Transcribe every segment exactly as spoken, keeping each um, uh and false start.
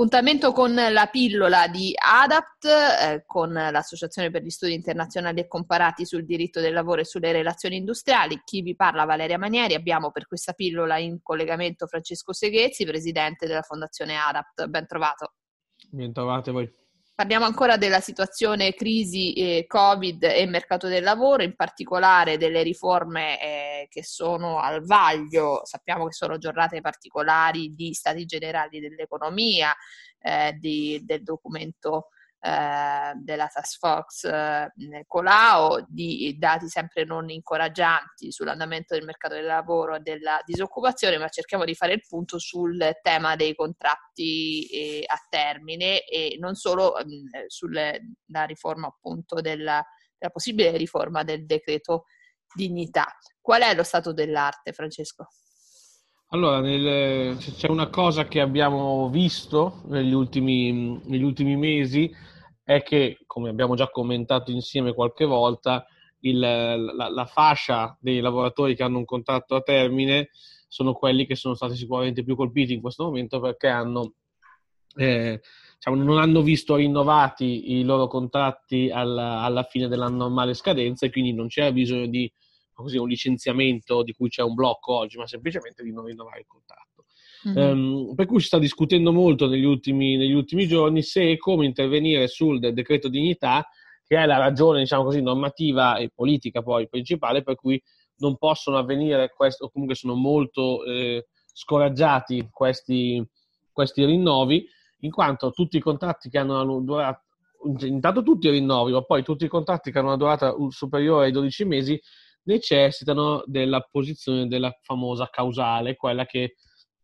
Appuntamento con la pillola di ADAPT, eh, con l'Associazione per gli Studi Internazionali e Comparati sul diritto del lavoro e sulle relazioni industriali. Chi vi parla, Valeria Manieri. Abbiamo per questa pillola in collegamento Francesco Seghezzi, presidente della Fondazione ADAPT. Ben trovato. Ben trovate voi. Parliamo ancora della situazione crisi eh, Covid e mercato del lavoro, in particolare delle riforme eh, che sono al vaglio. Sappiamo che sono giornate particolari di stati generali dell'economia, eh, di, del documento eh, della task force eh, Colao, di dati sempre non incoraggianti sull'andamento del mercato del lavoro e della disoccupazione, ma cerchiamo di fare il punto sul tema dei contratti eh, a termine e non solo eh, sulla riforma appunto della, della possibile riforma del decreto dignità. Qual è lo stato dell'arte, Francesco? Allora, nel, c'è una cosa che abbiamo visto negli ultimi, negli ultimi mesi, è che, come abbiamo già commentato insieme qualche volta, il, la, la fascia dei lavoratori che hanno un contratto a termine sono quelli che sono stati sicuramente più colpiti in questo momento, perché hanno, eh, diciamo, non hanno visto rinnovati i loro contratti alla, alla fine della normale scadenza, e quindi non c'era bisogno di così un licenziamento di cui c'è un blocco oggi, ma semplicemente di non rinnovare il contratto. Mm-hmm. Um, per cui si sta discutendo molto negli ultimi, negli ultimi giorni se e come intervenire sul decreto dignità, che è la ragione, diciamo così, normativa e politica poi principale per cui non possono avvenire questo, o comunque sono molto eh, scoraggiati questi, questi rinnovi, in quanto tutti i contratti che hanno una durata, intanto tutti i rinnovi, ma poi tutti i contratti che hanno una durata superiore ai dodici mesi necessitano della posizione della famosa causale, quella che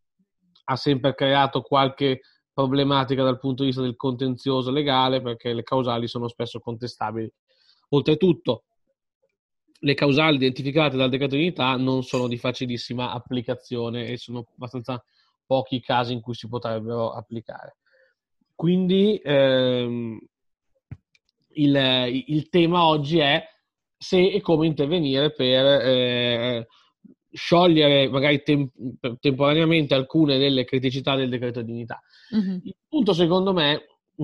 ha sempre creato qualche problematica dal punto di vista del contenzioso legale, perché le causali sono spesso contestabili. Oltretutto, le causali identificate dal decreto di dignità non sono di facilissima applicazione e sono abbastanza pochi i casi in cui si potrebbero applicare. Quindi ehm, il, il tema oggi è se e come intervenire per eh, sciogliere magari tem- temporaneamente alcune delle criticità del decreto dignità. Mm-hmm. Il punto, secondo me,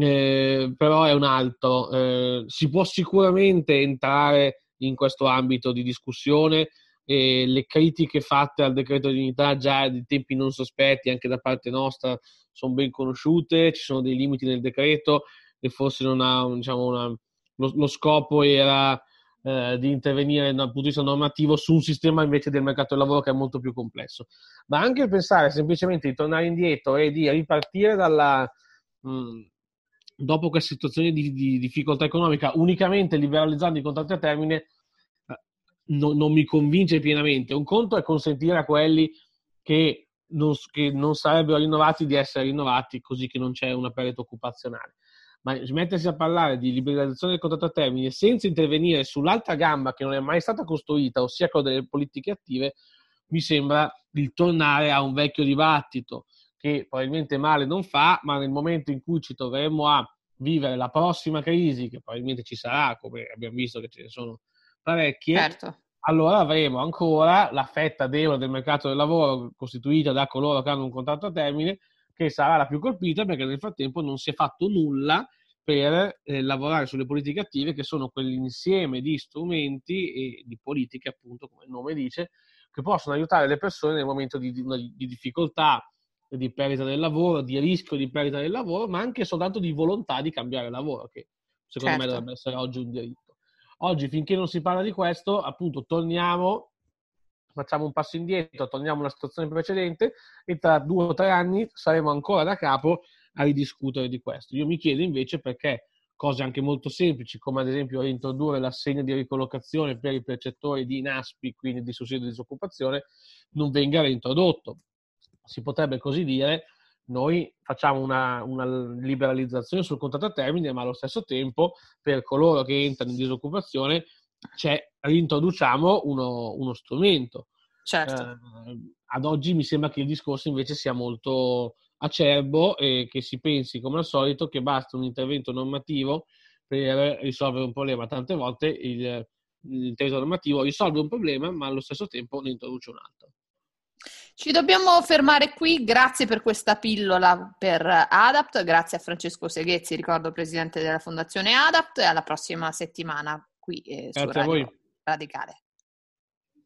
eh, però è un altro. Eh, si può sicuramente entrare in questo ambito di discussione, e le critiche fatte al decreto dignità già di tempi non sospetti anche da parte nostra sono ben conosciute, ci sono dei limiti nel decreto e forse non ha, diciamo, una, lo, lo scopo era eh, di intervenire dal punto di vista normativo su un sistema invece del mercato del lavoro che è molto più complesso. Ma anche pensare semplicemente di tornare indietro e di ripartire dalla mh, dopo questa situazione di, di difficoltà economica unicamente liberalizzando i contratti a termine eh, no, non mi convince pienamente. Un conto è consentire a quelli che non, che non sarebbero rinnovati di essere rinnovati, così che non c'è una perdita occupazionale, ma mettersi a parlare di liberalizzazione del contratto a termine senza intervenire sull'altra gamba che non è mai stata costruita, ossia quella delle politiche attive, mi sembra il tornare a un vecchio dibattito che probabilmente male non fa, ma nel momento in cui ci troveremo a vivere la prossima crisi, che probabilmente ci sarà, come abbiamo visto che ce ne sono parecchie, certo, allora avremo ancora la fetta debole del mercato del lavoro costituita da coloro che hanno un contratto a termine, che sarà la più colpita perché nel frattempo non si è fatto nulla per eh, lavorare sulle politiche attive, che sono quell'insieme di strumenti e di politiche, appunto, come il nome dice, che possono aiutare le persone nel momento di, di, di difficoltà, di perdita del lavoro, di rischio di perdita del lavoro, ma anche soltanto di volontà di cambiare lavoro, che secondo certo. me dovrebbe essere oggi un diritto. Oggi, finché non si parla di questo, appunto, torniamo, facciamo un passo indietro, torniamo alla situazione precedente e tra due o tre anni saremo ancora da capo a ridiscutere di questo. Io mi chiedo invece perché cose anche molto semplici, come ad esempio reintrodurre l'assegno di ricollocazione per i percettori di NASPI, quindi di sussidio di disoccupazione, non venga reintrodotto. Si potrebbe così dire: noi facciamo una, una liberalizzazione sul contratto a termine, ma allo stesso tempo per coloro che entrano in disoccupazione c'è, reintroduciamo uno, uno strumento. Certo. Eh, ad oggi mi sembra che il discorso invece sia molto acerbo e che si pensi, come al solito, che basta un intervento normativo per risolvere un problema. Tante volte il, l'intervento normativo risolve un problema, ma allo stesso tempo ne introduce un altro. Ci dobbiamo fermare qui, grazie per questa pillola per Adapt, grazie a Francesco Seghezzi, ricordo presidente della Fondazione Adapt, e alla prossima settimana qui eh, su Grazie a Radio voi. Radicale.